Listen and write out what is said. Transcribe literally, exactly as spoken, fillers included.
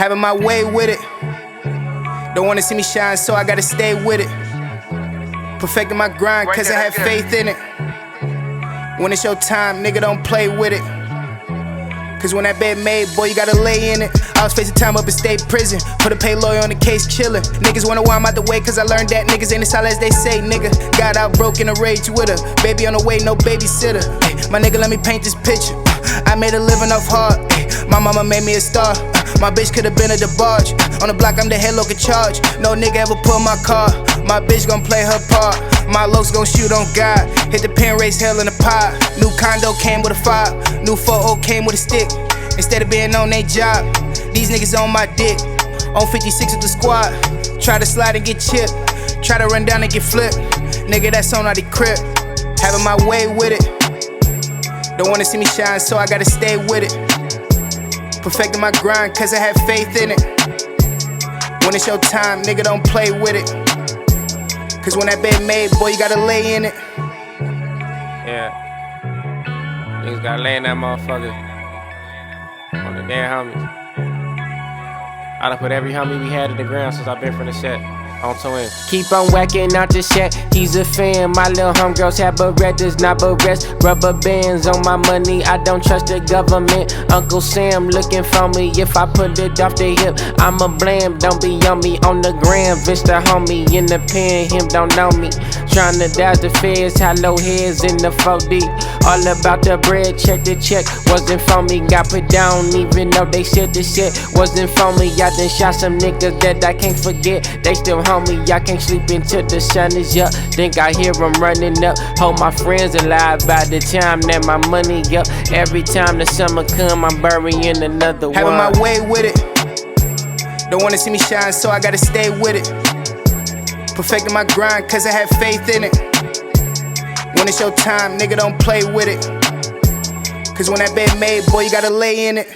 Having my way with it. Don't wanna see me shine, so I gotta stay with it. Perfecting my grind, cause I have faith in it. When it's your time, nigga, don't play with it. Cause when that bed made, boy, you gotta lay in it. I was facing time up in state prison. Put a pay lawyer on the case, chillin'. Niggas wonder why I'm out the way, cause I learned that niggas ain't as solid as they say, nigga. Got out broke in a rage with her. Baby on the way, no babysitter. Ay, my nigga, let me paint this picture. I made a living off hard. Ay, my mama made me a star. My bitch could've been a DeBarge. On the block, I'm the head local charge. No nigga ever pull my car. My bitch gon' play her part. My looks gon' shoot on God. Hit the pen race, hell in the pot. New condo came with a five. New four oh came with a stick. Instead of being on they job, these niggas on my dick. On fifty-six with the squad. Try to slide and get chipped. Try to run down and get flipped. Nigga, that's on out the crib. Having my way with it. Don't wanna see me shine, so I gotta stay with it. Perfecting my grind, cause I have faith in it. When it's your time, nigga, don't play with it. Cause when that bed made, boy, you gotta lay in it. Yeah. Niggas gotta lay in that motherfucker. On the damn homies. I done put every homie we had in the ground since I've been from the set. On to him. Keep on whacking out the set, he's a fan. My little homegirls have berettas, not berets. Rubber bands on my money, I don't trust the government. Uncle Sam looking for me, if I put it off the hip, I'm a blam. Don't be on me on the gram, Vince the homie in the pen, him don't know me. Tryna dodge the feds, hollow heads in the four D. All about the bread, check the check, wasn't for me. Got put down even though they said the shit wasn't for me. I done shot some niggas that I can't forget, they still homie, I can't sleep until the sun is up. Think I hear them running up. Hold my friends alive by the time that my money up. Every time the summer come, I'm burying another one. Having my way with it. Don't wanna see me shine, so I gotta stay with it. Perfecting my grind, cause I have faith in it. When it's your time, nigga, don't play with it. Cause when that bed made, boy, you gotta lay in it.